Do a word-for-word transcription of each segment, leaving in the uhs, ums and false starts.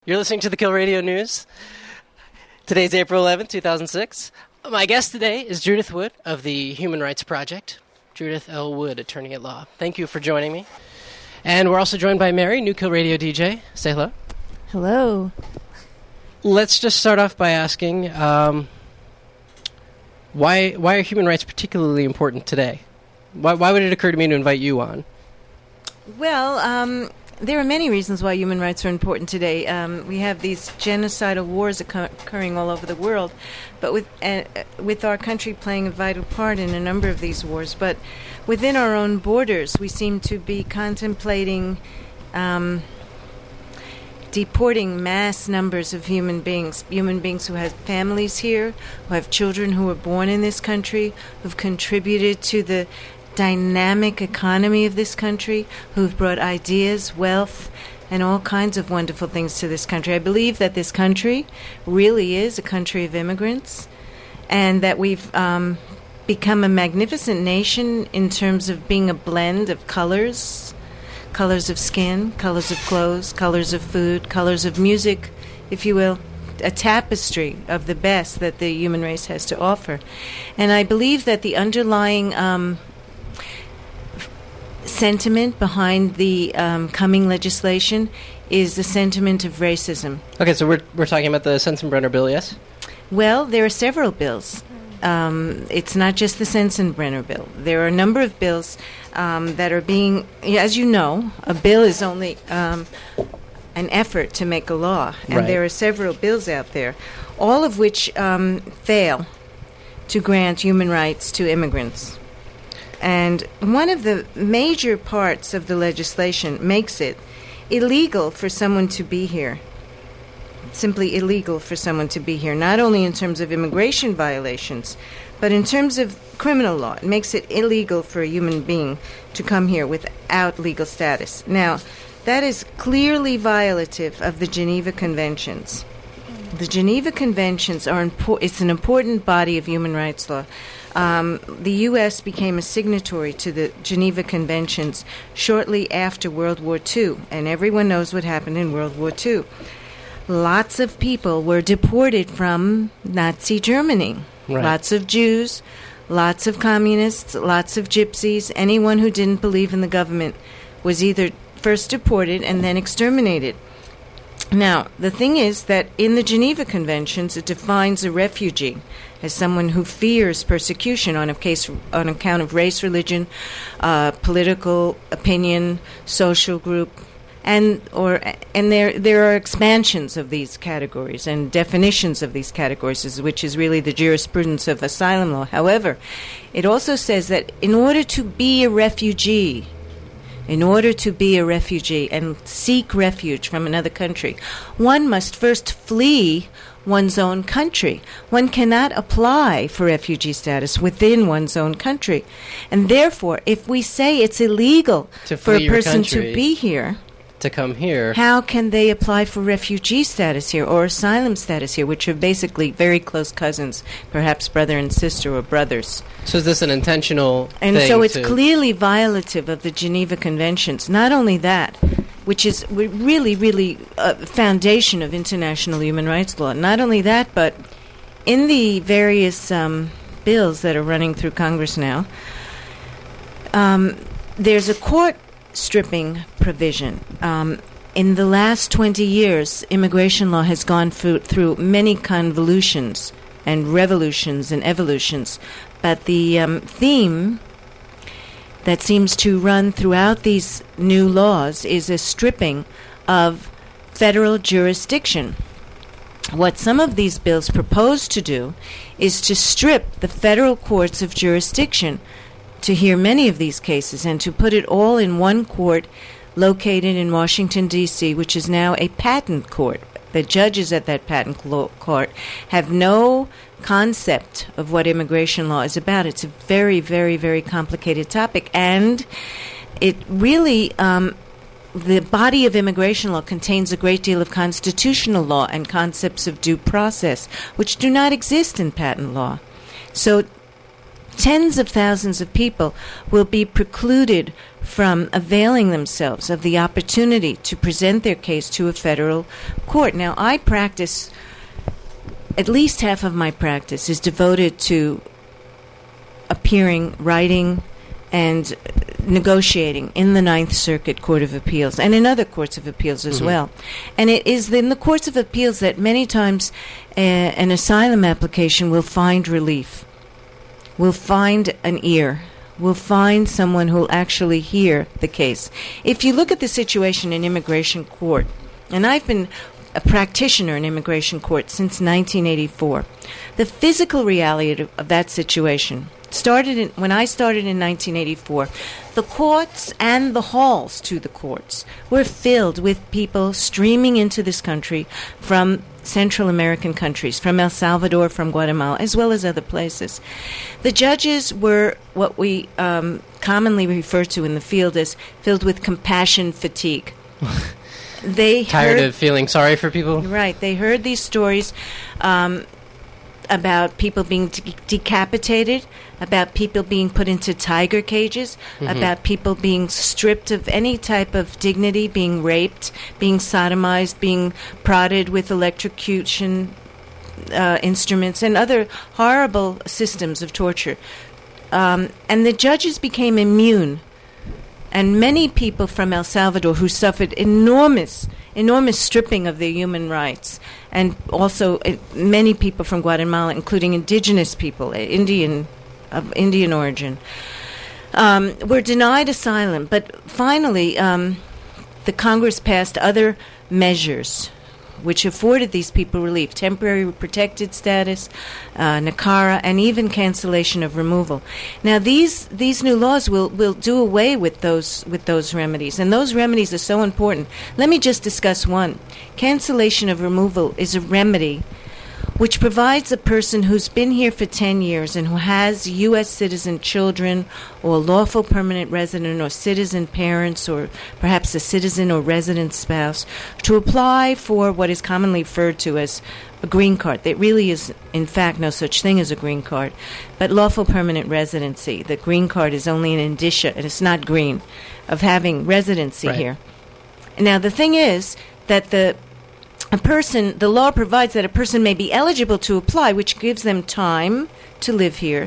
You're listening to the Kill Radio News. Today's April eleventh, two thousand six. My guest today is Judith Wood of the Human Rights Project. Judith L. Wood, attorney at law. Thank you for joining me. And we're also joined by Mary, new Kill Radio D J. Say hello. Hello. Let's just start off by asking, um, why why are human rights particularly important today? Why, why would it occur to me to invite you on? Well, um... there are many reasons why human rights are important today. Um, we have these genocidal wars occur- occurring all over the world, but with uh, with our country playing a vital part in a number of these wars. But within our own borders, we seem to be contemplating um, deporting mass numbers of human beings, human beings who have families here, who have children who were born in this country, who've contributed to the dynamic economy of this country, who've brought ideas, wealth, and all kinds of wonderful things to this country. I believe that this country really is a country of immigrants, and that we've um, become a magnificent nation in terms of being a blend of colors, colors of skin, colors of clothes, colors of food, colors of music, if you will, a tapestry of the best that the human race has to offer. And I believe that the underlying um, sentiment behind the um, coming legislation is the sentiment of racism. Okay, so we're we're talking about the Sensenbrenner bill, yes? Well, there are several bills. Um, it's not just the Sensenbrenner bill. There are a number of bills um, that are being, as you know, a bill is only um, an effort to make a law, and right. There are several bills out there, all of which um, fail to grant human rights to immigrants. And one of the major parts of the legislation makes it illegal for someone to be here, simply illegal for someone to be here, not only in terms of immigration violations, but in terms of criminal law. It makes it illegal for a human being to come here without legal status. Now, that is clearly violative of the Geneva Conventions. The Geneva Conventions are impo- it's an important body of human rights law. Um, the U S became a signatory to the Geneva Conventions shortly after World War Two, and everyone knows what happened in World War Two. Lots of people were deported from Nazi Germany. Right. Lots of Jews, lots of communists, lots of gypsies. Anyone who didn't believe in the government was either first deported and then exterminated. Now, the thing is that in the Geneva Conventions, it defines a refugee as someone who fears persecution on a case on account of race, religion, uh, political opinion, social group, and or and there there are expansions of these categories and definitions of these categories, which is really the jurisprudence of asylum law. However, it also says that in order to be a refugee, in order to be a refugee and seek refuge from another country, one must first flee one's own country. One cannot apply for refugee status within one's own country. And therefore, if we say it's illegal To for a flee your person country. to be here, To come here. how can they apply for refugee status here or asylum status here, which are basically very close cousins, perhaps brother and sister or brothers? So is this an intentional And thing so it's to- clearly violative of the Geneva Conventions. Not only that, which is re- really, really a foundation of international human rights law. Not only that, but in the various um, bills that are running through Congress now, um, there's a court stripping provision. Um, in the last twenty years, immigration law has gone through, through many convolutions and revolutions and evolutions. But the um, theme that seems to run throughout these new laws is a stripping of federal jurisdiction. What some of these bills propose to do is to strip the federal courts of jurisdiction to hear many of these cases and to put it all in one court located in Washington, D C, which is now a patent court. The judges at that patent court have no concept of what immigration law is about. It's a very, very, very complicated topic, and it really, um, the body of immigration law contains a great deal of constitutional law and concepts of due process, which do not exist in patent law. So tens of thousands of people will be precluded from availing themselves of the opportunity to present their case to a federal court. Now, I practice, at least half of my practice is devoted to appearing, writing, and negotiating in the Ninth Circuit Court of Appeals and in other courts of appeals as mm-hmm. well. And it is in the courts of appeals that many times uh, an asylum application will find relief, will find an ear, will find someone who will actually hear the case. If you look at the situation in immigration court, and I've been a practitioner in immigration court since nineteen eighty-four, the physical reality of, of that situation started in, when I started in nineteen eighty-four. The courts and the halls to the courts were filled with people streaming into this country from Central American countries, from El Salvador, from Guatemala, as well as other places. The judges were what we um, commonly refer to in the field as filled with compassion fatigue. They tired heard, of feeling sorry for people? Right. They heard these stories um, about people being de- decapitated, about people being put into tiger cages, mm-hmm. about people being stripped of any type of dignity, being raped, being sodomized, being prodded with electrocution uh, instruments, and other horrible systems of torture. Um, and the judges became immune. And many people from El Salvador who suffered enormous, enormous stripping of their human rights, and also uh, many people from Guatemala, including indigenous people, uh, Indian, of Indian origin, um, were denied asylum. But finally, um, the Congress passed other measures which afforded these people relief: temporary protected status, uh, NACARA, and even cancellation of removal. Now, these these new laws will, will do away with those with those remedies, and those remedies are so important. Let me just discuss one. Cancellation of removal is a remedy which provides a person who's been here for ten years and who has U S citizen children or lawful permanent resident or citizen parents or perhaps a citizen or resident spouse to apply for what is commonly referred to as a green card. There really is, in fact, no such thing as a green card, but lawful permanent residency. The green card is only an indicia, and it's not green, of having residency right. here. Now, the thing is that the A person, the law provides that a person may be eligible to apply, which gives them time to live here,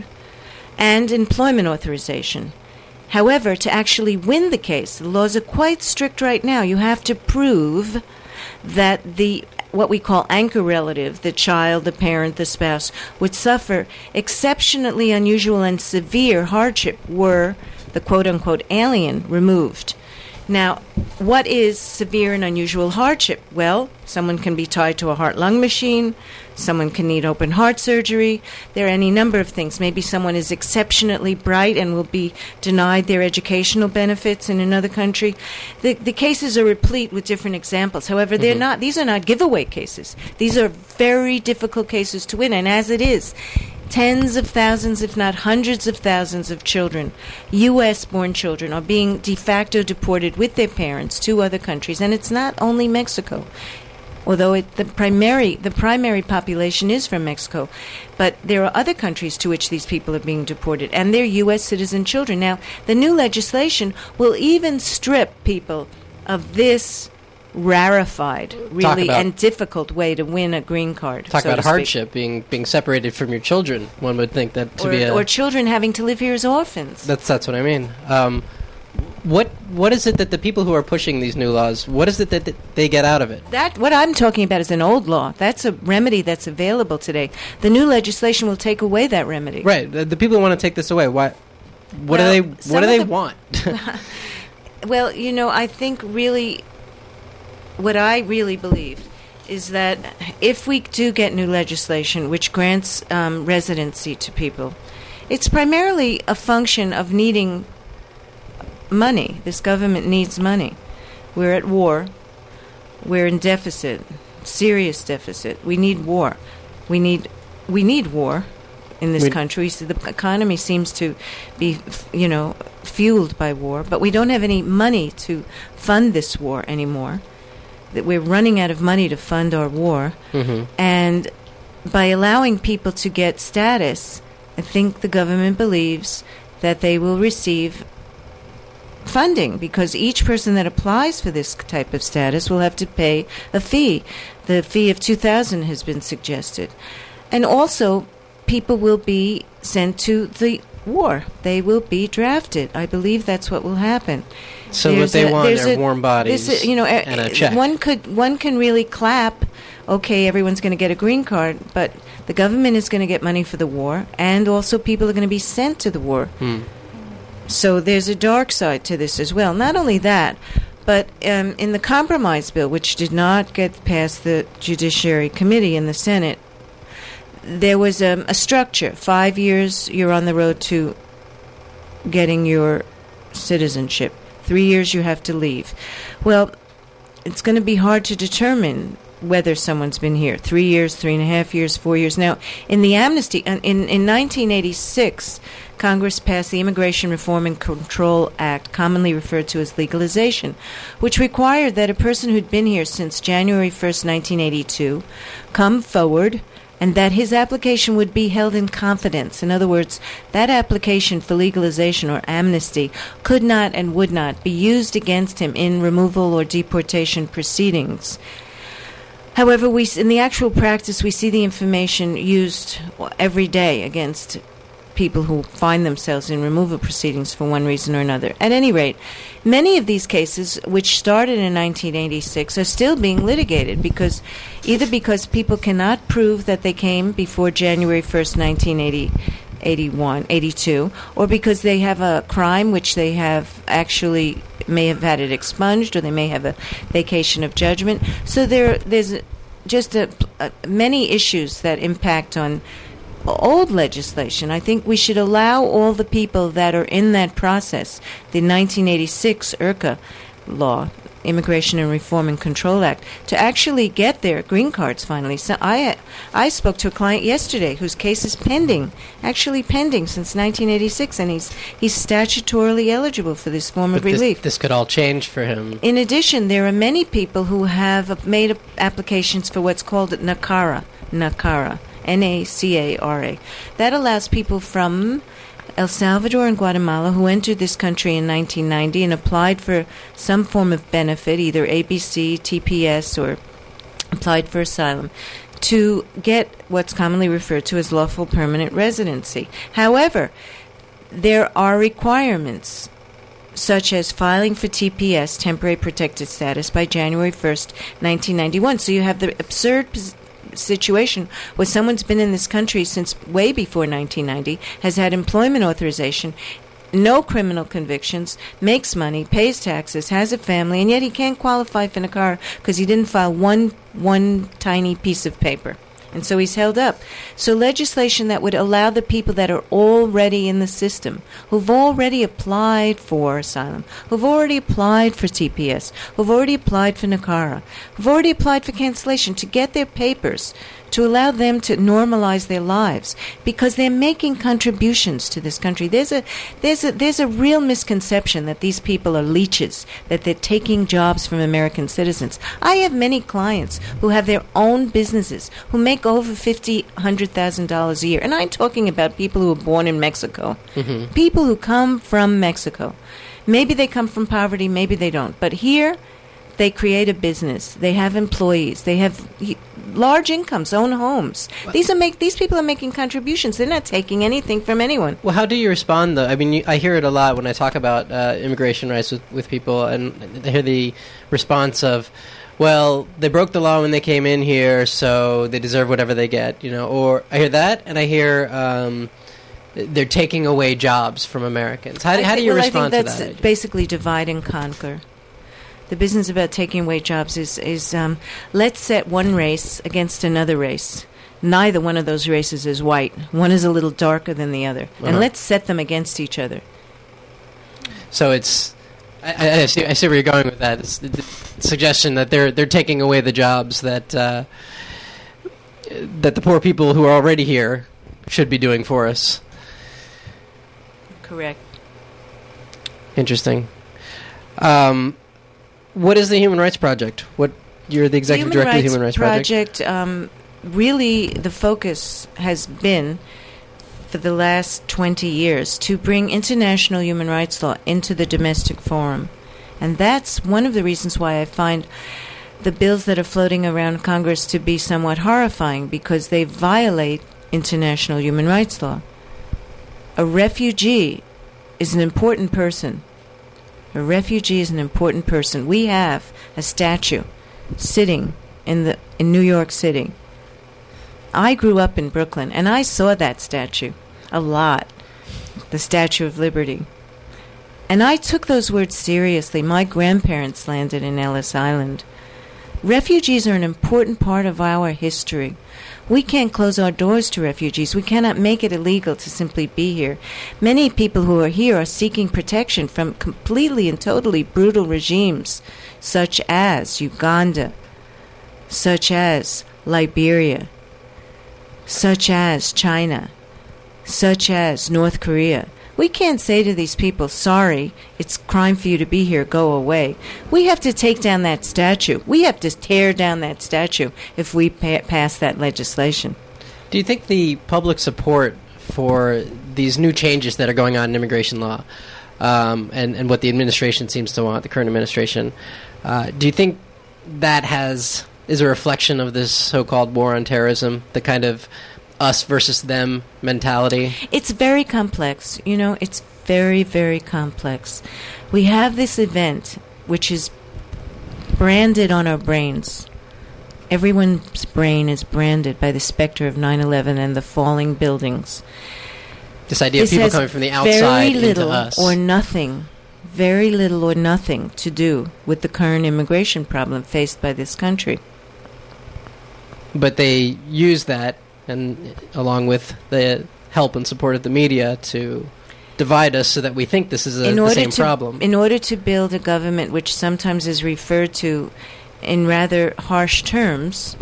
and employment authorization. However, to actually win the case, the laws are quite strict right now. You have to prove that the what we call anchor relative, the child, the parent, the spouse, would suffer exceptionally unusual and severe hardship were the quote-unquote alien removed. Now, what is severe and unusual hardship? Well, someone can be tied to a heart-lung machine. Someone can need open heart surgery. There are any number of things. Maybe someone is exceptionally bright and will be denied their educational benefits in another country. The, the cases are replete with different examples. However, they're mm-hmm. not. These are not giveaway cases. These are very difficult cases to win. And as it is, tens of thousands, if not hundreds of thousands of children, U S-born children, are being de facto deported with their parents to other countries. And it's not only Mexico, although it, the primary the primary population is from Mexico. But there are other countries to which these people are being deported, and they're U S citizen children. Now, the new legislation will even strip people of this rarefied, really, and difficult way to win a green card. Talk so about hardship, being being separated from your children. One would think that to or, be a... Or children having to live here as orphans. That's that's what I mean. Um, what what is it that the people who are pushing these new laws, what is it that, that they get out of it? That what I'm talking about is an old law. That's a remedy that's available today. The new legislation will take away that remedy. Right. The, the people who want to take this away, why? What well, do they What do they the want? Well, you know, I think really... What I really believe is that if we do get new legislation which grants um, residency to people, it's primarily a function of needing money. This government needs money. We're at war. We're in deficit, serious deficit. We need war. We need we need war in this we country. So the economy seems to be, you know, fueled by war, but we don't have any money to fund this war anymore. That we're running out of money to fund our war, mm-hmm. and by allowing people to get status I think the government believes that they will receive funding because each person that applies for this type of status will have to pay a fee. The fee of two thousand dollars has been suggested. And also, people will be sent to the war. They will be drafted. I believe that's what will happen. So there's what they a, want are a, warm bodies a, you know, and a check. One could one can really clap, okay, everyone's going to get a green card, but the government is going to get money for the war, and also people are going to be sent to the war. Hmm. So there's a dark side to this as well. Not only that, but um, in the compromise bill, which did not get past the Judiciary Committee in the Senate, there was um, a structure. Five years, you're on the road to getting your citizenship. Three years, you have to leave. Well, it's going to be hard to determine whether someone's been here. Three years, three and a half years, four years. Now, in the amnesty, in, in nineteen eighty-six, Congress passed the Immigration Reform and Control Act, commonly referred to as legalization, which required that a person who'd been here since January first, nineteen eighty-two, come forward and that his application would be held in confidence. In other words, that application for legalization or amnesty could not and would not be used against him in removal or deportation proceedings. However, we, in the actual practice, we see the information used every day against people who find themselves in removal proceedings for one reason or another. At any rate, many of these cases, which started in nineteen eighty-six, are still being litigated because either because people cannot prove that they came before January first, nineteen eighty, eighty-one, eighty-two, or because they have a crime which they have actually may have had it expunged, or they may have a vacation of judgment. So there, there's just a, a, many issues that impact on old legislation. I think we should allow all the people that are in that process, the nineteen eighty-six I R C A law, Immigration and Reform and Control Act, to actually get their green cards finally. So I I spoke to a client yesterday whose case is pending, actually pending since nineteen eighty-six, and he's he's statutorily eligible for this form but of this, relief. This could all change for him. In addition, there are many people who have made applications for what's called NACARA, NACARA, N A C A R A. That allows people from El Salvador and Guatemala who entered this country in nineteen ninety and applied for some form of benefit, either A B C, T P S, or applied for asylum, to get what's commonly referred to as lawful permanent residency. However, there are requirements such as filing for T P S, temporary protected status, by January first, nineteen ninety-one. So you have the absurd position situation where someone's been in this country since way before nineteen ninety, has had employment authorization, no criminal convictions, makes money, pays taxes, has a family, and yet he can't qualify for NACARA because he didn't file one one tiny piece of paper. And so he's held up. So legislation that would allow the people that are already in the system, who've already applied for asylum, who've already applied for T P S, who've already applied for NACARA, who've already applied for cancellation, to get their papers, to allow them to normalize their lives, because they're making contributions to this country. There's a there's a there's a real misconception that these people are leeches, that they're taking jobs from American citizens. I have many clients who have their own businesses, who make over fifty, hundred thousand dollars a year, and I'm talking about people who were born in Mexico, mm-hmm. people who come from Mexico. Maybe they come from poverty, maybe they don't, but here they create a business. They have employees. They have large incomes, own homes. Well, these are make these people are making contributions. They're not taking anything from anyone. Well, how do you respond, though? I mean, you, I hear it a lot when I talk about uh, immigration rights with, with people, and I hear the response of, well, they broke the law when they came in here, so they deserve whatever they get, you know. Or I hear that, and I hear um, they're taking away jobs from Americans. How do, how do you well, respond I think to that's that? Basically divide and conquer. The business about taking away jobs is, is um, let's set one race against another race. Neither one of those races is white. One is a little darker than the other. Uh-huh. And let's set them against each other. So it's... I, I, see, I see where you're going with that. It's the, the suggestion that they're they're taking away the jobs that uh, that the poor people who are already here should be doing for us. Correct. Interesting. Um, what is the Human Rights Project? What you're the executive the director of the Human Rights Project. Project um, really, the focus has been for the last twenty years to bring international human rights law into the domestic forum. And that's one of the reasons why I find the bills that are floating around Congress to be somewhat horrifying, because they violate international human rights law. A refugee is an important person. A refugee is an important person. We have a statue sitting in the in New York City. I grew up in Brooklyn, and I saw that statue a lot, the Statue of Liberty. And I took those words seriously. My grandparents landed in Ellis Island. Refugees are an important part of our history. We can't close our doors to refugees. We cannot make it illegal to simply be here. Many people who are here are seeking protection from completely and totally brutal regimes, such as Uganda, such as Liberia, such as China, such as North Korea. We can't say to these people, sorry, it's crime for you to be here, go away. We have to take down that statue. We have to tear down that statue if we pa- pass that legislation. Do you think the public support for these new changes that are going on in immigration law, um, and, and what the administration seems to want, the current administration, uh, do you think that has is a reflection of this so-called war on terrorism, the kind of us versus them mentality? It's very complex. You know, it's very, very complex. We have this event which is branded on our brains. Everyone's brain is branded by the specter of nine eleven and the falling buildings. This idea this of people coming from the outside very little into us. or nothing, very little or nothing to do with the current immigration problem faced by this country. But they use that, and along with the help and support of the media, to divide us so that we think this is a, the same to, problem. In order to build a government which sometimes is referred to in rather harsh terms,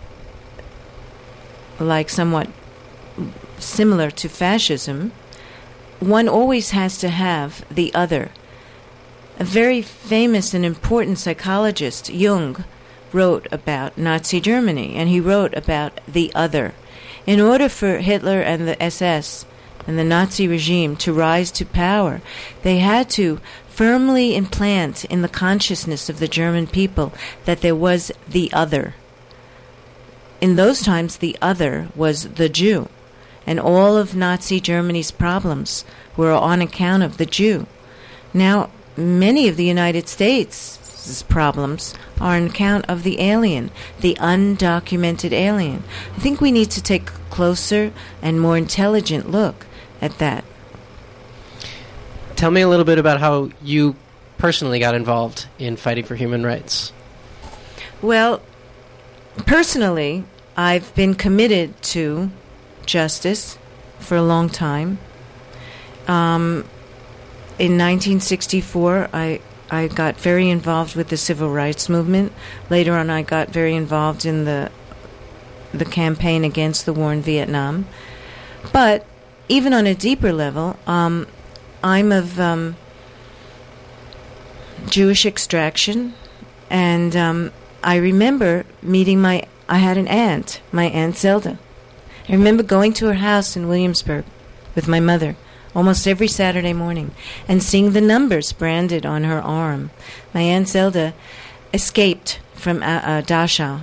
like somewhat similar to fascism, one always has to have the other. A very famous and important psychologist, Jung, wrote about Nazi Germany, and he wrote about the other. In order for Hitler and the S S and the Nazi regime to rise to power, they had to firmly implant in the consciousness of the German people that there was the other. In those times, the other was the Jew, and all of Nazi Germany's problems were on account of the Jew. Now, many of the United States' problems are on account of the alien, the undocumented alien. I think we need to take a closer and more intelligent look at that. Tell me a little bit about how you personally got involved in fighting for human rights. Well, personally, I've been committed to justice for a long time. Um, in nineteen sixty-four, I I got very involved with the civil rights movement. Later on, I got very involved in the the campaign against the war in Vietnam. But even on a deeper level, um, I'm of um, Jewish extraction, and um, I remember meeting my. I had an aunt, my Aunt Zelda. I remember going to her house in Williamsburg with my mother almost every Saturday morning and seeing the numbers branded on her arm. My Aunt Zelda escaped from uh, uh, Dachau.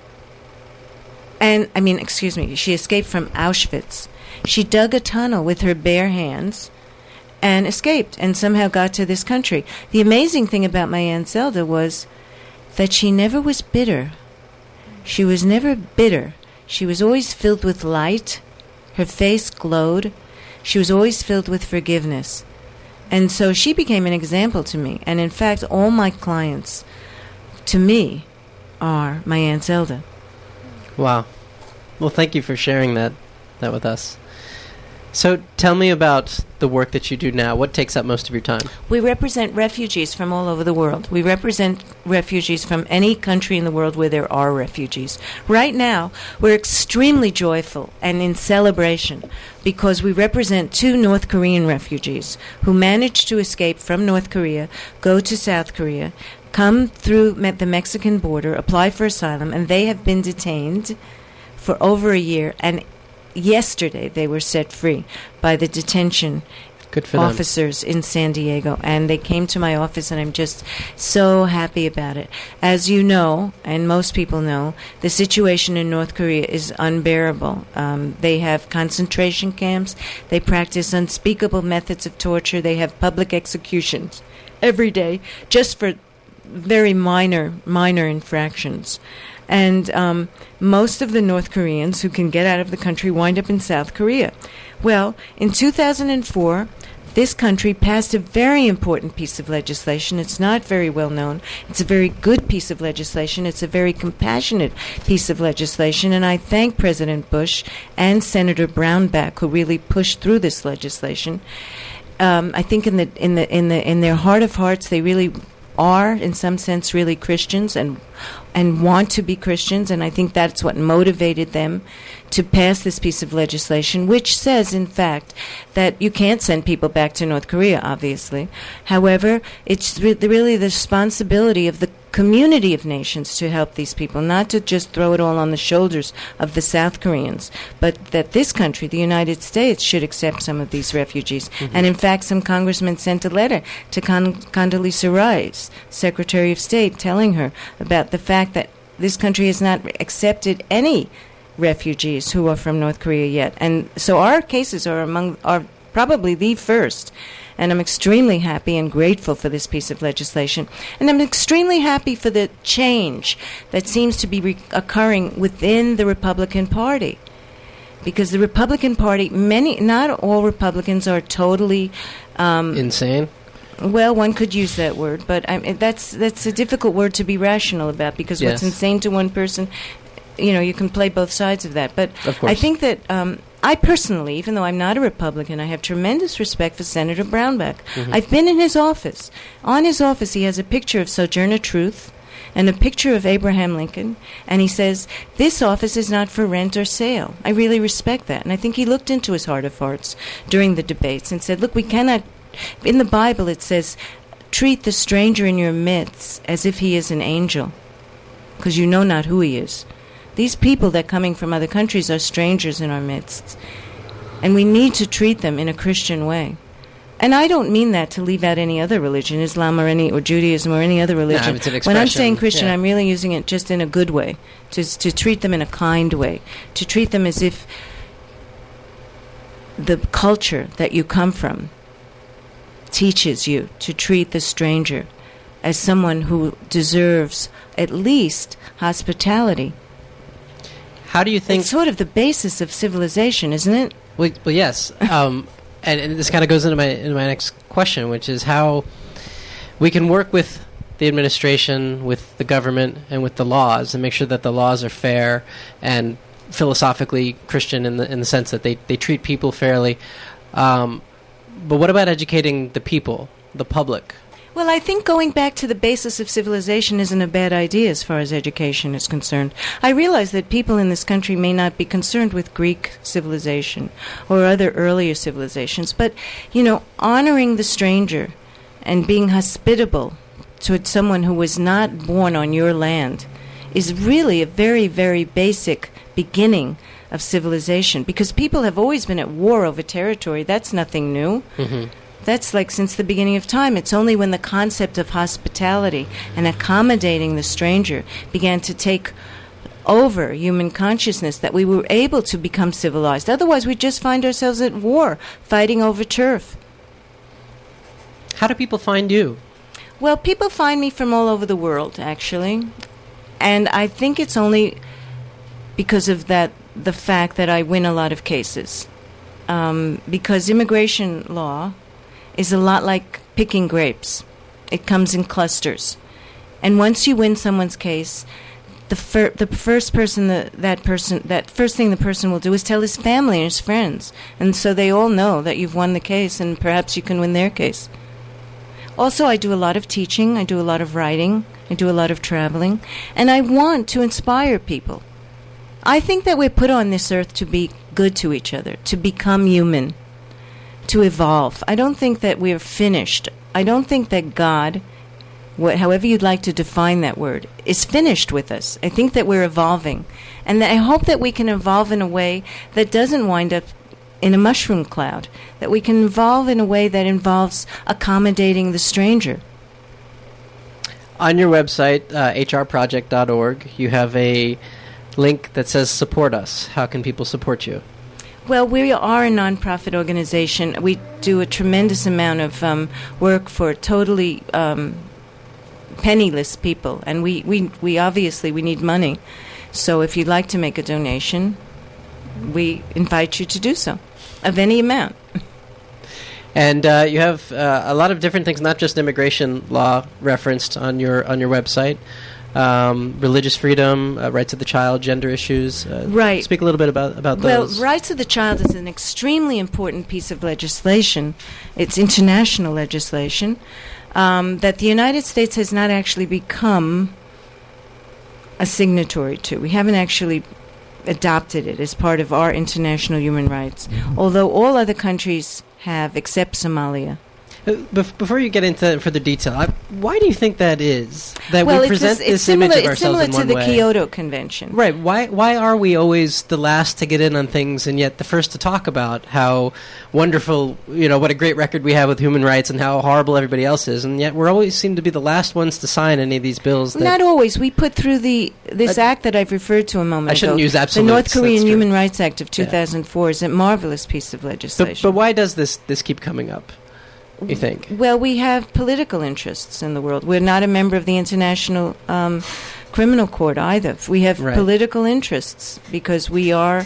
And, I mean, excuse me, she escaped from Auschwitz. She dug a tunnel with her bare hands and escaped and somehow got to this country. The amazing thing about my Aunt Zelda was that she never was bitter. She was never bitter. She was always filled with light. Her face glowed. She was always filled with forgiveness. And so she became an example to me. And in fact, all my clients, to me, are my Aunt Zelda. Wow. Well, thank you for sharing that, that with us. So tell me about the work that you do now. What takes up most of your time? We represent refugees from all over the world. We represent refugees from any country in the world where there are refugees. Right now, we're extremely joyful and in celebration because we represent two North Korean refugees who managed to escape from North Korea, go to South Korea, come through me- the Mexican border, apply for asylum, and they have been detained for over a year. And yesterday they were set free by the detention Good for officers them. in San Diego, and they came to my office, and I'm just so happy about it. As you know, and most people know, the situation in North Korea is unbearable. Um, they have concentration camps. They practice unspeakable methods of torture. They have public executions every day just for very minor, minor infractions. And um, most of the North Koreans who can get out of the country wind up in South Korea. Well, in two thousand four, this country passed a very important piece of legislation. It's not very well known. It's a very good piece of legislation. It's a very compassionate piece of legislation. And I thank President Bush and Senator Brownback, who really pushed through this legislation. Um, I think in the in the in the in their heart of hearts, they really are, in some sense, really Christians and and want to be Christians, and I think that's what motivated them to pass this piece of legislation, which says, in fact, that you can't send people back to North Korea, obviously. However, it's re- really the responsibility of the community of nations to help these people, not to just throw it all on the shoulders of the South Koreans, but that this country, the United States, should accept some of these refugees. Mm-hmm. And in fact, some congressmen sent a letter to Con- Condoleezza Rice, Secretary of State, telling her about the fact that this country has not accepted any refugees who are from North Korea yet. And so our cases are among are probably the first. And I'm extremely happy and grateful for this piece of legislation. And I'm extremely happy for the change that seems to be re- occurring within the Republican Party. Because the Republican Party, many, not all Republicans are totally Um, insane? Well, one could use that word, but I mean, that's that's a difficult word to be rational about, because Yes. what's insane to one person, you know, you can play both sides of that. But Of course. I think that um, I personally, even though I'm not a Republican, I have tremendous respect for Senator Brownback. Mhm. I've been in his office. On his office, he has a picture of Sojourner Truth and a picture of Abraham Lincoln, and he says, this office is not for rent or sale. I really respect that. And I think he looked into his heart of hearts during the debates and said, look, we cannot... In the Bible, it says, treat the stranger in your midst as if he is an angel, because you know not who he is. These people that are coming from other countries are strangers in our midst, and we need to treat them in a Christian way. And I don't mean that to leave out any other religion, Islam or any or Judaism or any other religion. No, it's an when I'm expression, saying Christian, yeah. I'm really using it just in a good way, to to treat them in a kind way, to treat them as if the culture that you come from teaches you to treat the stranger as someone who deserves at least hospitality. How do you think... It's sort of the basis of civilization, isn't it? Well, well yes. Um, and, and this kind of goes into my into my next question, which is how we can work with the administration, with the government, and with the laws, and make sure that the laws are fair and philosophically Christian in the in the sense that they, they treat people fairly. Um, but what about educating the people, the public? Well, I think going back to the basis of civilization isn't a bad idea as far as education is concerned. I realize that people in this country may not be concerned with Greek civilization or other earlier civilizations, but, you know, honoring the stranger and being hospitable toward someone who was not born on your land is really a very, very basic beginning of civilization, because people have always been at war over territory. That's nothing new. Mm-hmm. That's like since the beginning of time. It's only when the concept of hospitality and accommodating the stranger began to take over human consciousness that we were able to become civilized. Otherwise, we'd just find ourselves at war, fighting over turf. How do people find you? Well, people find me from all over the world, actually. And I think it's only because of that, the fact that I win a lot of cases. Um, because immigration law is a lot like picking grapes. It comes in clusters. And once you win someone's case, the fir- the first person that, that person that first thing the person will do is tell his family and his friends. And so they all know that you've won the case, and perhaps you can win their case. Also, I do a lot of teaching, I do a lot of writing, I do a lot of traveling, and I want to inspire people. I think that we're put on this earth to be good to each other, to become human, to evolve. I don't think that we're finished. I don't think that God what, however you'd like to define that word, is finished with us. I think that we're evolving. And that I hope that we can evolve in a way that doesn't wind up in a mushroom cloud, that we can evolve in a way that involves accommodating the stranger. On your website, uh, h r project dot org, you have a link that says support us. How can people support you? Well, we are a nonprofit organization. We do a tremendous amount of um, work for totally um, penniless people, and we, we, we obviously we need money. So if you'd like to make a donation, we invite you to do so, of any amount. And uh, you have uh, a lot of different things, not just immigration law referenced on your on your website. Um, religious freedom, uh, rights of the child, gender issues. Uh, right. Speak a little bit about, about those. Well, rights of the child is an extremely important piece of legislation. It's international legislation um, that the United States has not actually become a signatory to. We haven't actually adopted it as part of our international human rights, mm-hmm. although all other countries have, except Somalia. Bef- before you get into further detail, I, why do you think that is? That well, we present it's, it's this similar, image of it's ourselves similar in to one the way. Kyoto Convention. Right. Why Why are we always the last to get in on things and yet the first to talk about how wonderful, you know, what a great record we have with human rights and how horrible everybody else is, and yet we always seem to be the last ones to sign any of these bills? That Not always. We put through the this uh, act that I've referred to a moment ago. I shouldn't ago. use absolutes. The North Korean That's Human true. Rights Act of two thousand four yeah. is a marvelous piece of legislation. But, but why does this, this keep coming up, you think? Well, we have political interests in the world. We're not a member of the International um, Criminal Court either. We have right. political interests because we are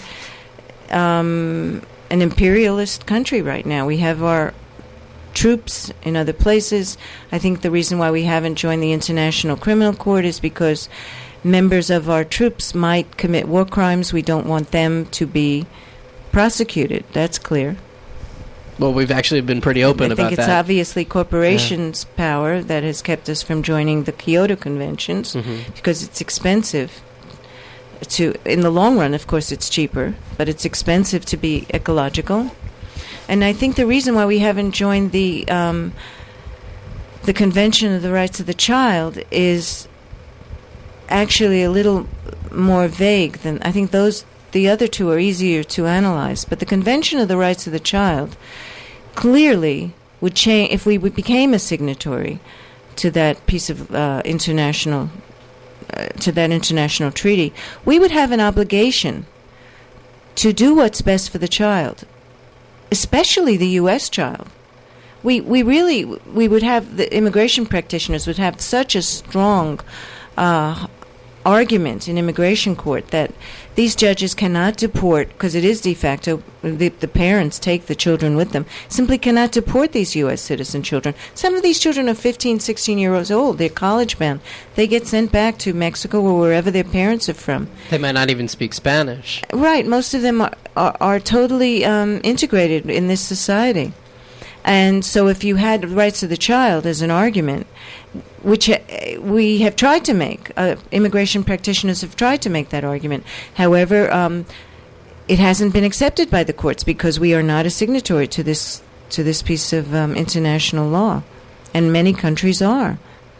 um, an imperialist country right now. We have our troops in other places. I think the reason why we haven't joined the International Criminal Court is because members of our troops might commit war crimes. We don't want them to be prosecuted. That's clear. Well, we've actually been pretty open I about that. I think it's obviously corporations' yeah. power that has kept us from joining the Kyoto Conventions mm-hmm. because it's expensive to, in the long run, of course, it's cheaper, but it's expensive to be ecological. And I think the reason why we haven't joined the um, the Convention of the Rights of the Child is actually a little more vague than I think those. The other two are easier to analyze, but the Convention of the Rights of the Child clearly would change if we became a signatory to that piece of uh, international, uh, to that international treaty. We would have an obligation to do what's best for the child, especially the U S child. We we really we would have the immigration practitioners would have such a strong Uh, argument in immigration court that these judges cannot deport, because it is de facto, the, the parents take the children with them, simply cannot deport these U S citizen children. Some of these children are fifteen, sixteen years old. They're college bound. They get sent back to Mexico or wherever their parents are from. They might not even speak Spanish. Right. Most of them are, are, are totally um, integrated in this society. And so if you had the rights of the child as an argument, which uh, we have tried to make, uh, immigration practitioners have tried to make that argument. However, um, it hasn't been accepted by the courts because we are not a signatory to this to this piece of um, international law, and many countries are.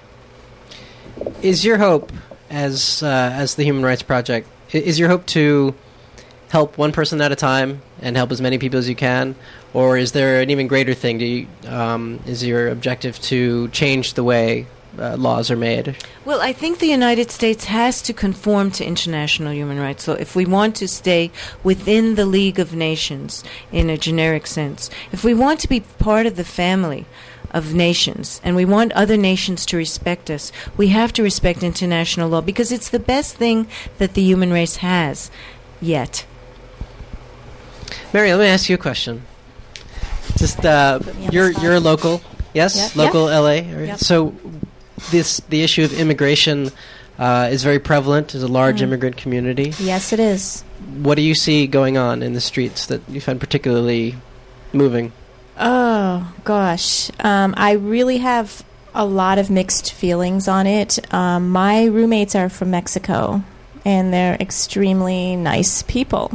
Is your hope, as uh, as the Human Rights Project, is your hope to help one person at a time and help as many people as you can? Or is there an even greater thing? Do you, um, is your objective to change the way uh, laws are made? Well, I think the United States has to conform to international human rights. So if we want to stay within the League of Nations in a generic sense, if we want to be part of the family of nations, and we want other nations to respect us, we have to respect international law because it's the best thing that the human race has yet. Mary, let me ask you a question. Just uh, you're you're a local, yes, yep. local yep. L A. Right? Yep. So this the issue of immigration uh, is very prevalent. There's a large mm. immigrant community. Yes, it is. What do you see going on in the streets that you find particularly moving? Oh gosh, um, I really have a lot of mixed feelings on it. Um, my roommates are from Mexico, and they're extremely nice people.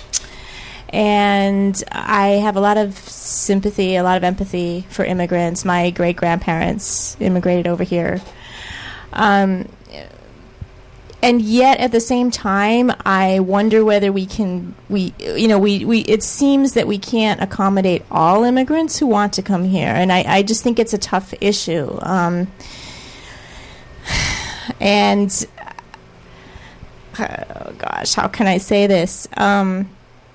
And I have a lot of sympathy, a lot of empathy for immigrants. My great-grandparents immigrated over here Um, and yet, at the same time, I wonder whether we can, we, you know, we, we, it seems that we can't accommodate all immigrants who want to come here. And I, I just think it's a tough issue. Um, and, oh gosh, how can I say this? Um,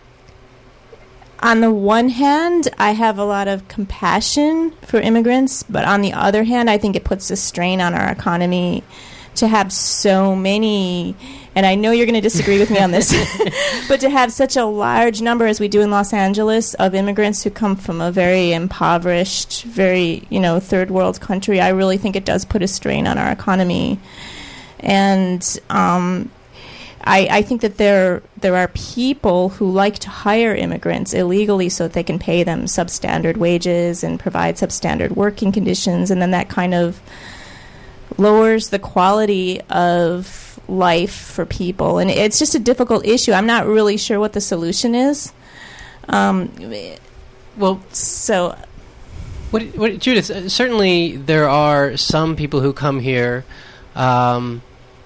on the one hand, I have a lot of compassion for immigrants, but on the other hand, I think it puts a strain on our economy to have so many, and I know you're going to disagree with me on this, but to have such a large number as we do in Los Angeles of immigrants who come from a very impoverished, very, you know, third world country, I really think it does put a strain on our economy. And um, I, I think that there there are people who like to hire immigrants illegally so that they can pay them substandard wages and provide substandard working conditions, and then that kind of lowers the quality of life for people. And it's just a difficult issue. I'm not really sure what the solution is. Um, well, so... What, what, Judith, uh, certainly there are some people who come here um,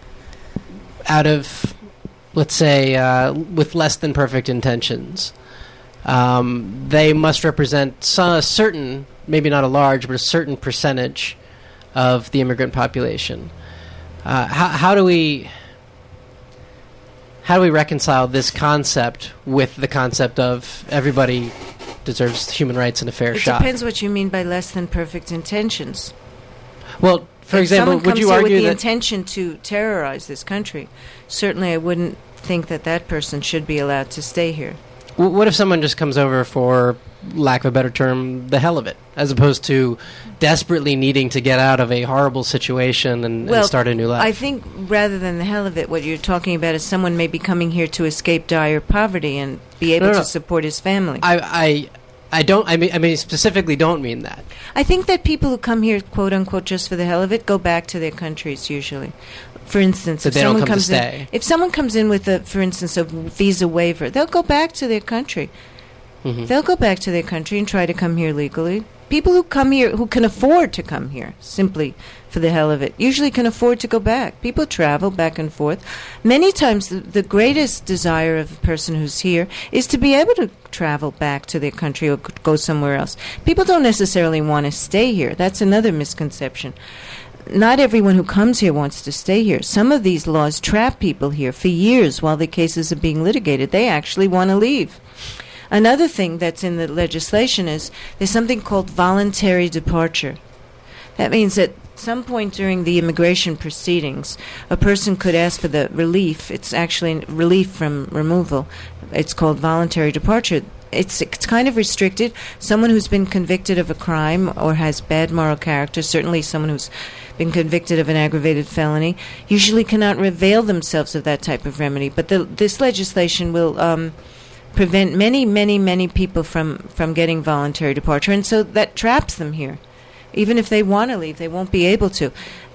out of, let's say, uh, with less than perfect intentions. Um, they must represent a certain, maybe not a large, but a certain percentage of the immigrant population. Uh, how, how do we how do we reconcile this concept with the concept of everybody deserves human rights and a fair it shot? It depends what you mean by less than perfect intentions. Well, for if example, would you argue with the that intention to terrorize this country, certainly I wouldn't think that that person should be allowed to stay here. W- what if someone just comes over for, lack of a better term, the hell of it, as opposed to desperately needing to get out of a horrible situation and, well, and start a new life? I think rather than the hell of it, what you're talking about is someone may be coming here to escape dire poverty and be able no, no, to no. support his family. I, I, I don't. I mean, I mean, specifically, don't mean that. I think that people who come here, quote unquote, just for the hell of it, go back to their countries usually. For instance, So if they don't someone come to comes stay. in, if someone comes in with a, for instance, a visa waiver, they'll go back to their country. Mm-hmm. They'll go back to their country and try to come here legally. People who come here, who can afford to come here simply for the hell of it, usually can afford to go back. People travel back and forth. Many times the, the greatest desire of a person who's here is to be able to travel back to their country or g- go somewhere else. People don't necessarily want to stay here. That's another misconception. Not everyone who comes here wants to stay here. Some of these laws trap people here for years while the cases are being litigated. They actually want to leave. Another thing that's in the legislation is there's something called voluntary departure. That means that at some point during the immigration proceedings, a person could ask for the relief. It's actually relief from removal. It's called voluntary departure. It's, it's kind of restricted. Someone who's been convicted of a crime or has bad moral character, certainly someone who's been convicted of an aggravated felony, usually cannot avail themselves of that type of remedy. But the, this legislation will um, prevent many, many, many people from, from getting voluntary departure, and so that traps them here. Even if they want to leave, they won't be able to.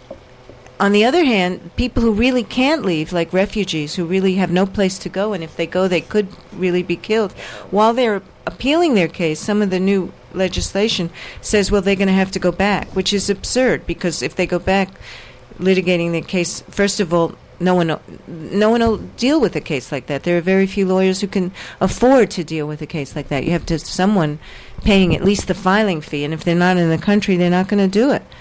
On the other hand, people who really can't leave, like refugees who really have no place to go, and if they go, they could really be killed. While they're appealing their case, some of the new legislation says, well, they're going to have to go back, which is absurd, because if they go back litigating their case, first of all, no one, no one will deal with a case like that. There are very few lawyers who can afford to deal with a case like that. You have to have someone paying at least the filing fee, and if they're not in the country, they're not going to do it.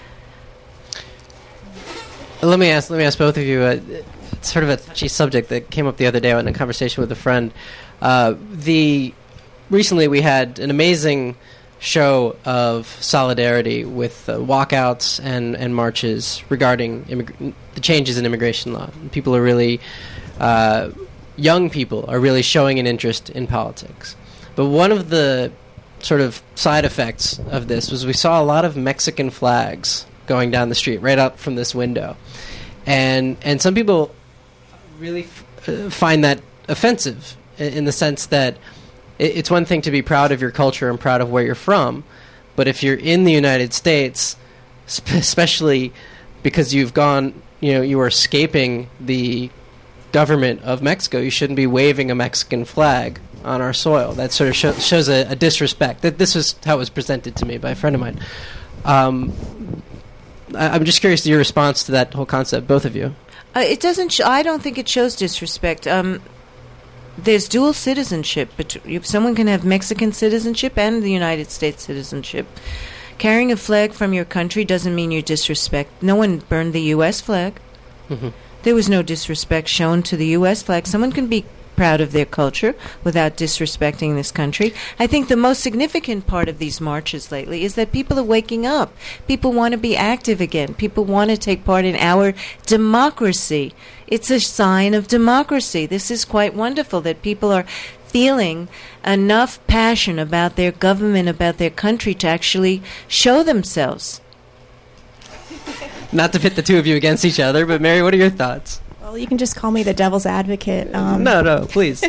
Let me ask. Let me ask both of you. Uh, it's sort of a touchy subject that came up the other day in a conversation with a friend. Uh, the recently we had an amazing show of solidarity with uh, walkouts and, and marches regarding immig- the changes in immigration law. People are really, uh, young people are really showing an interest in politics. But one of the sort of side effects of this was we saw a lot of Mexican flags going down the street right up from this window. And and some people really f- uh, find that offensive in, in the sense that it, it's one thing to be proud of your culture and proud of where you're from, but if you're in the United States, sp- especially because you've gone, you know, you are escaping the government of Mexico, you shouldn't be waving a Mexican flag on our soil. That sort of show, shows a, a disrespect. That this was how it was presented to me by a friend of mine. Um, I, I'm just curious to your response to that whole concept, both of you. Uh, it doesn't. Sh- I don't think it shows disrespect. Um, there's dual citizenship. But someone can have Mexican citizenship and the United States citizenship. Carrying a flag from your country doesn't mean you disrespect. No one burned the U S flag. Mm-hmm. There was no disrespect shown to the U S flag. Someone can be proud of their culture without disrespecting this country. I think the most significant part of these marches lately is that people are waking up. People want to be active again. People want to take part in our democracy. It's a sign of democracy. This is quite wonderful that people are feeling enough passion about their government, about their country, to actually show themselves. Not to pit the two of you against each other, but Mary, what are your thoughts? Well, you can just call me the devil's advocate. Um, no, no, please.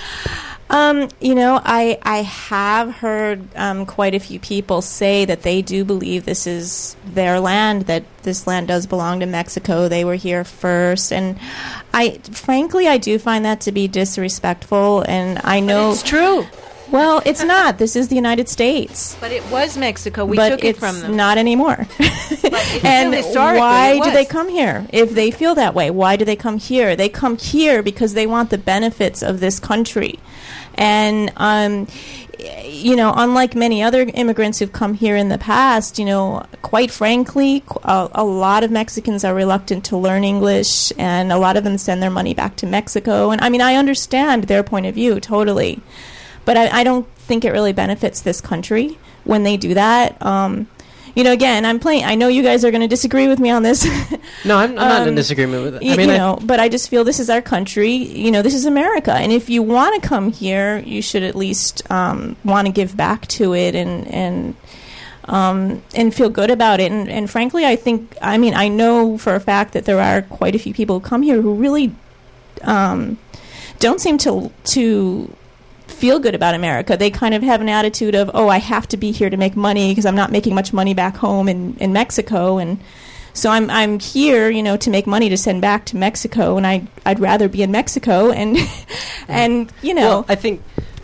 um, you know, I I have heard um, quite a few people say that they do believe this is their land, that this land does belong to Mexico. They were here first, and I, frankly, I do find that to be disrespectful. And I know But it's true. Well, it's not. This is the United States. But it was Mexico. We but took it it's from them. not anymore. And historically why it do they was. come here? If they feel that way, why do they come here? They come here because they want the benefits of this country. And, um, you know, unlike many other immigrants who've come here in the past, you know, quite frankly, qu- a, a lot of Mexicans are reluctant to learn English, and a lot of them send their money back to Mexico. And, I mean, I understand their point of view totally. But I, I don't think it really benefits this country when they do that. Um, you know, again, I'm playing. I know you guys are going to disagree with me on this. No, I'm, I'm not Um, in disagreement with it. y- I mean, you I- know, but I just feel this is our country. You know, this is America, and if you want to come here, you should at least um, want to give back to it and and um, and feel good about it. And, and frankly, I think, I mean, I know for a fact that there are quite a few people who come here who really um, don't seem to to. feel good about America. They kind of have an attitude of, oh, I have to be here to make money because I'm not making much money back home in, in Mexico, and so I'm I'm here, you know, to make money to send back to Mexico, and I I'd rather be in Mexico, and and you know, Well, I think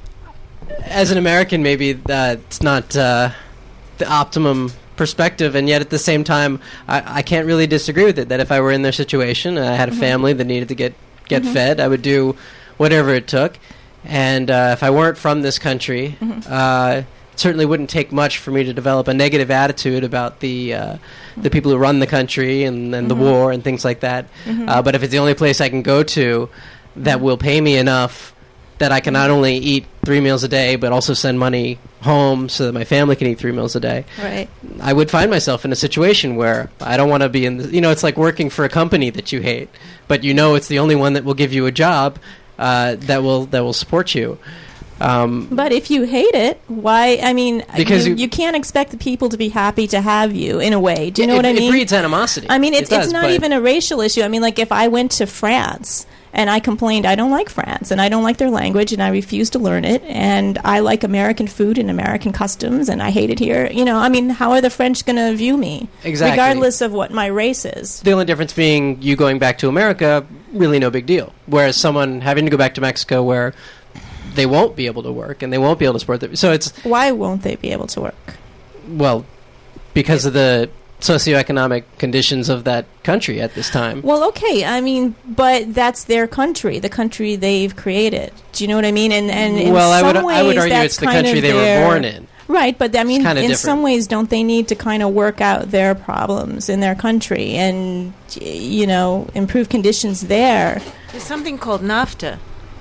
as an American, maybe that's not uh, the optimum perspective, and yet at the same time, I, I can't really disagree with it. That if I were in their situation and I had a Mhm. family that needed to get get Mhm. fed, I would do whatever it took. And uh, if I weren't from this country, Mhm. uh, it certainly wouldn't take much for me to develop a negative attitude about the uh, the people who run the country and, and the Mhm. war and things like that. Mhm. Uh, but if it's the only place I can go to that will pay me enough that I can not only eat three meals a day, but also send money home so that my family can eat three meals a day, right. I would find myself in a situation where I don't want to be in the, you know, it's like working for a company that you hate, but you know it's the only one that will give you a job uh, that will that will support you. Um, But if you hate it, why? I mean, Because you, you- you can't expect the people to be happy to have you in a way. Do you know it, what I it mean? breeds animosity. I mean, it's It does, it's not but- even a racial issue. I mean, like if I went to France and I complained I don't like France and I don't like their language and I refuse to learn it and I like American food and American customs and I hate it here. You know, I mean, how are the French going to view me? Exactly. Regardless of what my race is. The only difference being you going back to America, really no big deal. Whereas someone having to go back to Mexico where they won't be able to work and they won't be able to support them. So it's, Why won't they be able to work? well, because of the socioeconomic conditions of that country at this time. Well, okay. I mean, but that's their country, the country they've created. Do you know what I mean? And and in well, I some would ways, I would argue that's it's the kind country of they their- were born in. Right, but I mean, in kinda different. some ways, don't they need to kind of work out their problems in their country and, you know, improve conditions there? There's something called NAFTA,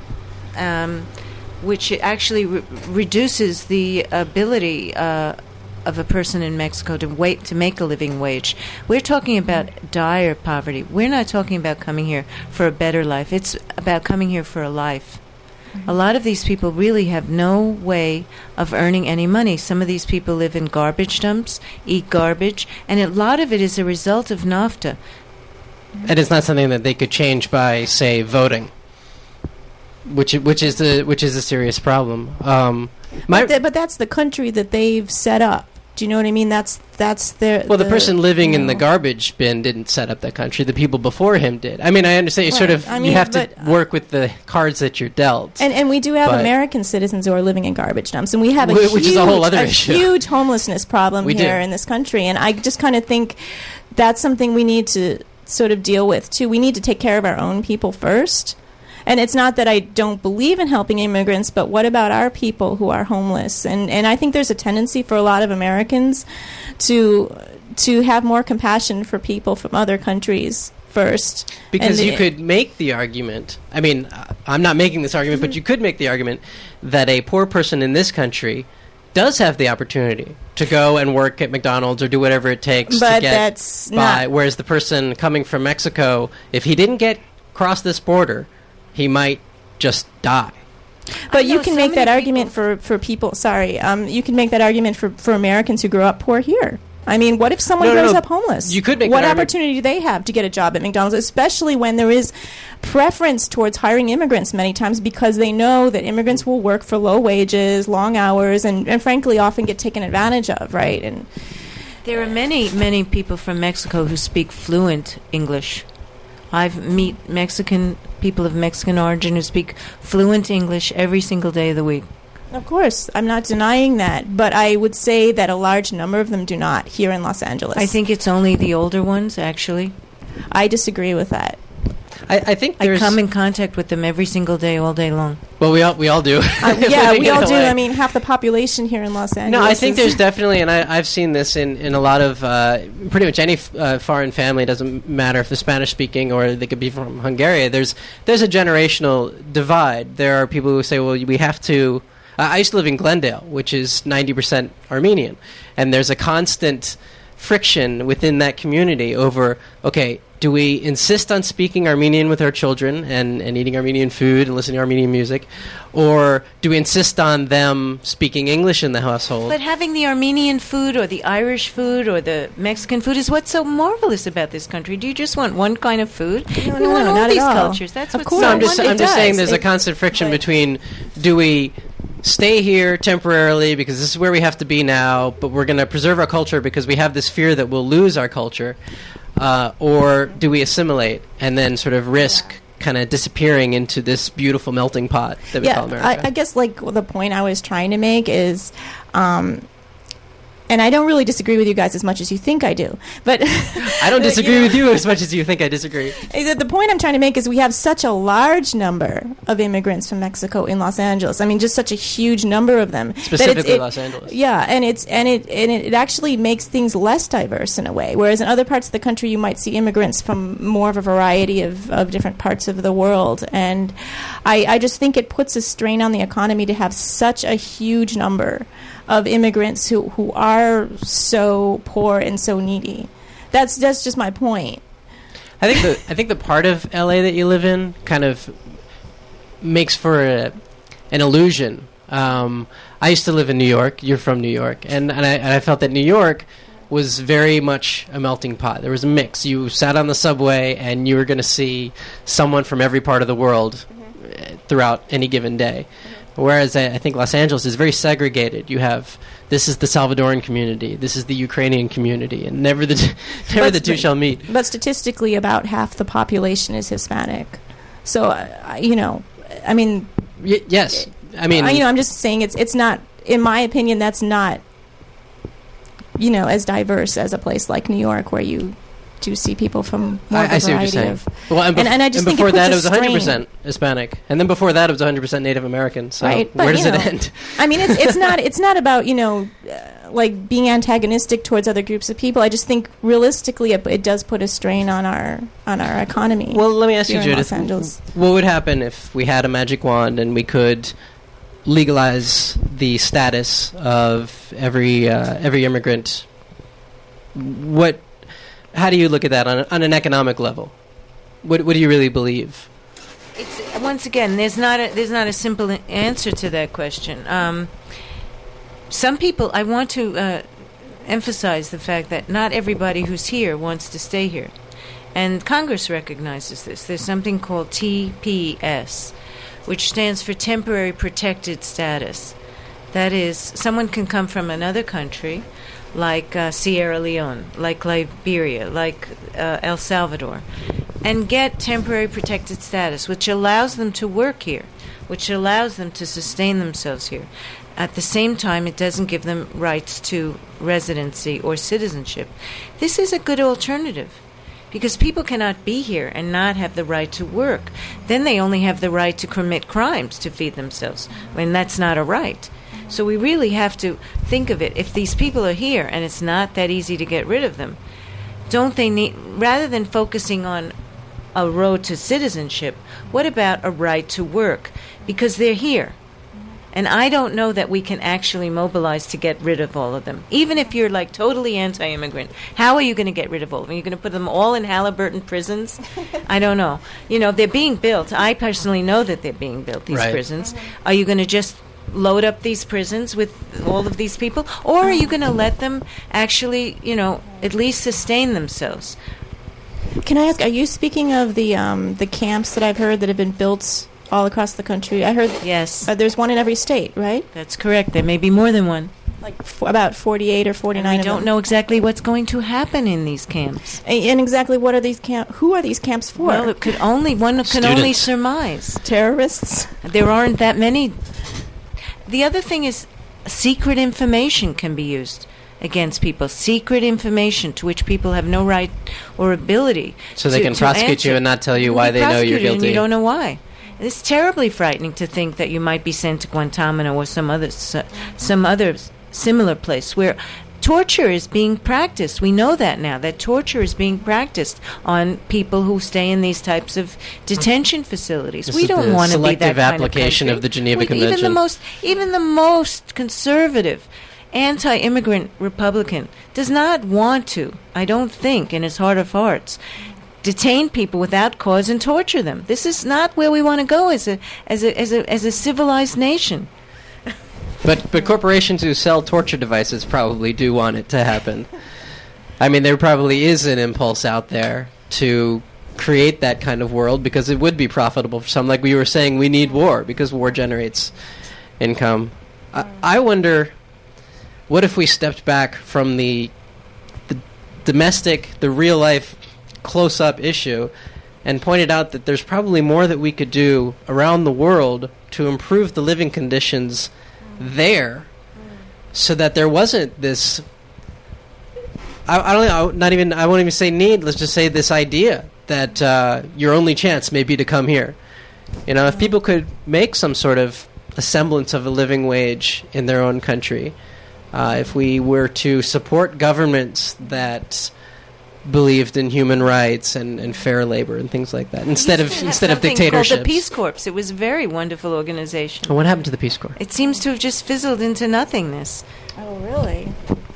um, which actually re- reduces the ability uh, of a person in Mexico to wait to make a living wage. We're talking about dire poverty. We're not talking about coming here for a better life. It's about coming here for a life. A lot of these people really have no way of earning any money. Some of these people live in garbage dumps, eat garbage, and a lot of it is a result of NAFTA. And it's not something that they could change by, say, voting, which i- which is the which is a serious problem. Um, my But, th- but that's the country that they've set up. Do Do you know what I mean? That's that's their. Well, the, the person living you in know. the garbage bin didn't set up that country. The people before him did. I mean, I understand. You Right. sort of I mean, you have to but, uh, work with the cards that you're dealt. And and we do have But- American citizens who are living in garbage dumps, and we have a Wh- which huge, is a whole other a issue. huge homelessness problem We here do. in this country. And I just kind of think that's something we need to sort of deal with too. We need to take care of our own people first. And it's not that I don't believe in helping immigrants, but what about our people who are homeless? And and I think there's a tendency for a lot of Americans to to have more compassion for people from other countries first. Because And you it- could make the argument, I mean, uh, I'm not making this argument, but you could make the argument that a poor person in this country does have the opportunity to go and work at McDonald's or do whatever it takes to But get that's by. not- Whereas the person coming from Mexico, if he didn't get cross this border, he might just die. But I you know can so make that many argument for, for people. Sorry, um, you can make that argument for, for Americans who grew up poor here. I mean, what if someone No, no, grows no. up homeless? You could make what that argument. opportunity do they have to get a job at McDonald's, especially when there is preference towards hiring immigrants many times because they know that immigrants will work for low wages, long hours, and, and frankly often get taken advantage of, right? And There are many, many people from Mexico who speak fluent English. I've meet Mexican people of Mexican origin who speak fluent English every single day of the week. of course, I'm not denying that, but I would say that a large number of them do not here in Los Angeles. I think it's only the older ones, actually. I disagree with that. I, I think I there's... come in contact with them every single day, all day long. well, we all, we all do. Uh, yeah, Living we in all do. L A. I mean, half the population here in Los Angeles. No, I think is- there's definitely, and I, I've seen this in, in a lot of, uh, pretty much any f- uh, foreign family, doesn't matter if they're Spanish-speaking or they could be from Hungary, there's there's a generational divide. There are people who say, well, we have to... Uh, I used to live in Glendale, which is ninety percent Armenian, and there's a constant friction within that community over, okay, do we insist on speaking Armenian with our children and, and eating Armenian food and listening to Armenian music, or do we insist on them speaking English in the household? But having the Armenian food or the Irish food or the Mexican food is what's so marvelous about this country. Do you just want one kind of food? No, you no, want no, all not at these all. cultures. That's Of what's course. so No, I'm just, It I'm just saying does. there's a It- constant friction Right. between do we stay here temporarily because this is where we have to be now, but we're going to preserve our culture because we have this fear that we'll lose our culture, uh, or do we assimilate and then sort of risk kind of disappearing into this beautiful melting pot that we yeah, call America? I, I guess like the point I was trying to make is, um, and I don't really disagree with you guys as much as you think I do, but I don't disagree with you as much as you think I disagree. The the point I'm trying to make is we have such a large number of immigrants from Mexico in Los Angeles. I mean, just such a huge number of them. that it's- Specifically it- Los Angeles. Yeah, and it's and it and it actually makes things less diverse in a way. Whereas in other parts of the country, you might see immigrants from more of a variety of, of different parts of the world. And I, I just think it puts a strain on the economy to have such a huge number of immigrants who, who are so poor and so needy. That's that's just my point. I think the I think the part of L A that you live in kind of makes for a, an illusion. Um, I used to live in New York. You're from New York, and and I, and I felt that New York was very much a melting pot. There was a mix. You sat on the subway, and you were going to see someone from every part of the world uh, throughout any given day. Whereas I, I think Los Angeles is very segregated. You have this is the Salvadoran community, this is the Ukrainian community, and never the t- never But- the two shall meet. But statistically, about half the population is Hispanic. So, uh, you know, I mean, Y- yes, I mean, I, you know, I'm just saying it's it's not, in my opinion, that's not, you know, as diverse as a place like New York, where you do see people from more of a I, I see what you're variety saying. of. Well, and, bef- and- and I just think it before puts that, a it was one hundred strain. percent Hispanic, and then before that, it was one hundred percent Native American. So Right, but, where does you it know, end? I mean, it's it's not it's not about, you know, uh, like being antagonistic towards other groups of people. I just think realistically, it, it does put a strain on our on our economy. Well, let me ask you, here in Judith. Los Angeles. What would happen if we had a magic wand and we could legalize the status of every uh, every immigrant? What? How do you look at that on, a, on an economic level? What, what do you really believe? It's, once again, there's not a, there's not a simple a- answer to that question. Um, some people, I want to uh, emphasize the fact that not everybody who's here wants to stay here. And Congress recognizes this. There's something called T P S, which stands for Temporary Protected Status. That is, someone can come from another country like uh, Sierra Leone, like Liberia, like uh, El Salvador, and get temporary protected status, which allows them to work here, which allows them to sustain themselves here. At the same time, it doesn't give them rights to residency or citizenship. This is a good alternative, because people cannot be here and not have the right to work. Then they only have the right to commit crimes to feed themselves, when that's not a right. So we really have to think of it. If these people are here and it's not that easy to get rid of them, don't they need, rather than focusing on a road to citizenship, what about a right to work? Because they're here. And I don't know that we can actually mobilize to get rid of all of them. Even if you're like totally anti-immigrant, how are you going to get rid of all of them? Are you going to put them all in Halliburton prisons? I don't know. You know, they're being built. I personally know that they're being built, these Right. prisons. Are you going to just load up these prisons with all of these people? Or are you going to let them actually, you know, at least sustain themselves? Can I ask, are you speaking of the um, the camps that I've heard that have been built all across the country? I heard Yes, uh, there's one in every state, right? that's correct. There may be more than one. Like f- about forty-eight or And forty-nine we of don't them. know exactly what's going to happen in these camps. A- And exactly what are these camp? Who are these camps for? Well, it could only one can only Students. surmise. Terrorists? There aren't that many. The other thing is, secret information can be used against people. Secret information to which people have no right or ability. So they to- can to prosecute answer. you and not tell you You'll why be they know you're prosecuted and guilty. you don't know why. It's terribly frightening to think that you might be sent to Guantanamo or some other s- some other s- similar place where torture is being practiced. We know that now, that torture is being practiced on people who stay in these types of detention facilities. This we is don't the want to be that selective kind application of, of the Geneva we, Convention. Even the most, even the most conservative anti-immigrant Republican does not want to, I don't think, in his heart of hearts, detain people without cause and torture them. This is not where we want to go as a as a as a as a civilized nation. But but corporations who sell torture devices probably do want it to happen. I mean, there probably is an impulse out there to create that kind of world because it would be profitable for some. Like we were saying, we need war because war generates income. I, I wonder, what if we stepped back from the the domestic, the real life, close up issue, and pointed out that there's probably more that we could do around the world to improve the living conditions there, so that there wasn't this. I, I don't know. Not even. I won't even say need. Let's just say this idea that uh, your only chance may be to come here. You know, if people could make some sort of a semblance of a living wage in their own country, uh, if we were to support governments that believed in human rights and, and fair labor and things like that, instead of instead of dictatorships. Called the Peace Corps. It was a very wonderful organization. And what happened to the Peace Corps? It seems to have just fizzled into nothingness. Oh, really?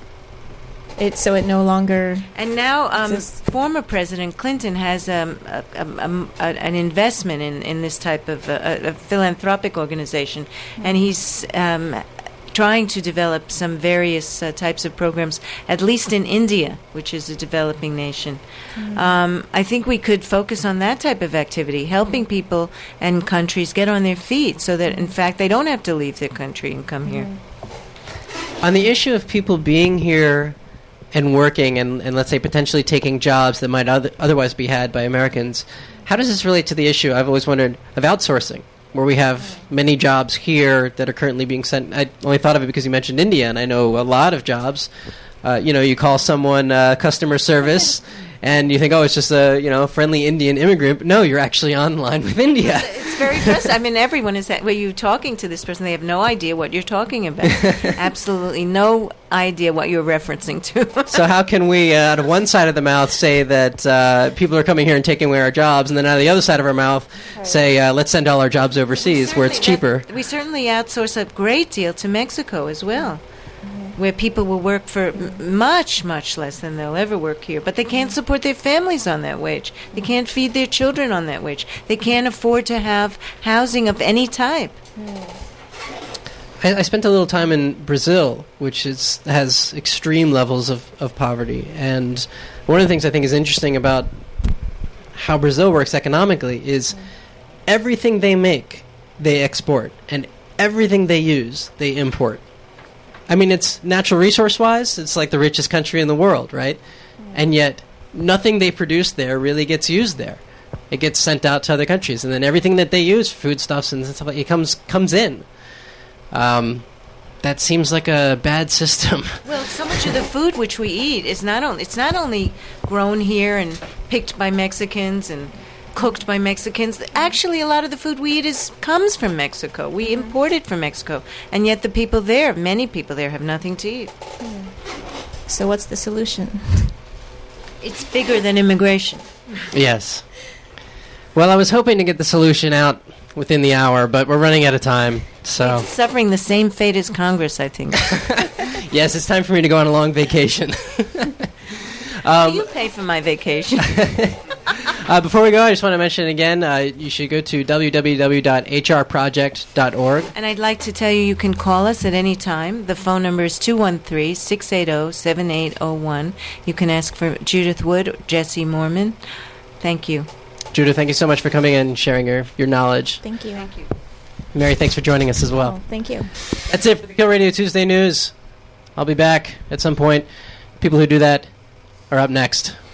It so it no longer. And now, um, Exists. former President Clinton has um, a, a, a, a, an investment in, in this type of uh, a, a philanthropic organization, and he's um, trying to develop some various uh, types of programs, at least in India, which is a developing nation. Mm. Um, I think we could focus on that type of activity, helping people and countries get on their feet so that, in fact, they don't have to leave their country and come here. On the issue of people being here and working and, and let's say potentially taking jobs that might other, otherwise be had by Americans, how does this relate to the issue, I've always wondered, of outsourcing, where we have many jobs here that are currently being sent? I only thought of it because you mentioned India, and I know a lot of jobs. Uh, you know, you call someone uh, customer service, and you think, oh, it's just a you know friendly Indian immigrant. But no, you're actually online with India. It's very frustrating. I mean, everyone is that. Where you're talking to this person, they have no idea what you're talking about. Absolutely no idea what you're referencing to. So how can we, uh, out of one side of the mouth, say that uh, people are coming here and taking away our jobs, and then out of the other side of our mouth, say uh, let's send all our jobs overseas where it's cheaper? That, we certainly outsource a great deal to Mexico as well, where people will work for m- much, much less than they'll ever work here. But they can't support their families on that wage. They can't feed their children on that wage. They can't afford to have housing of any type. I, I spent a little time in Brazil, which is has extreme levels of, of poverty. And one of the things I think is interesting about how Brazil works economically is everything they make, they export. And everything they use, they import. I mean, it's natural resource-wise, it's like the richest country in the world, right? Mm. And yet, nothing they produce there really gets used there. It gets sent out to other countries, and then everything that they use, foodstuffs and stuff like it comes comes in. Um, that seems like a bad system. Well, so much of the food which we eat is not only it's not only grown here and picked by Mexicans and cooked by Mexicans. Actually, a lot of the food we eat is comes from Mexico. We import it from Mexico, and yet the people there, many people there, have nothing to eat. So, what's the solution? It's bigger than immigration. Yes. Well, I was hoping to get the solution out within the hour, but we're running out of time. So it's suffering the same fate as Congress, I think. Yes, it's time for me to go on a long vacation. um, you pay for my vacation. uh, before we go, I just want to mention again, uh, you should go to w w w dot h r project dot org. And I'd like to tell you, you can call us at any time. The phone number is two one three, six eight zero, seven eight zero one. You can ask for Judith Wood or Jesse Mormon. Thank you. Judith, thank you so much for coming in and sharing your, your knowledge. Thank you. Thank you. Mary, thanks for joining us as well. Oh, thank you. That's it for the Kill Radio Tuesday News. I'll be back at some point. People who do that are up next.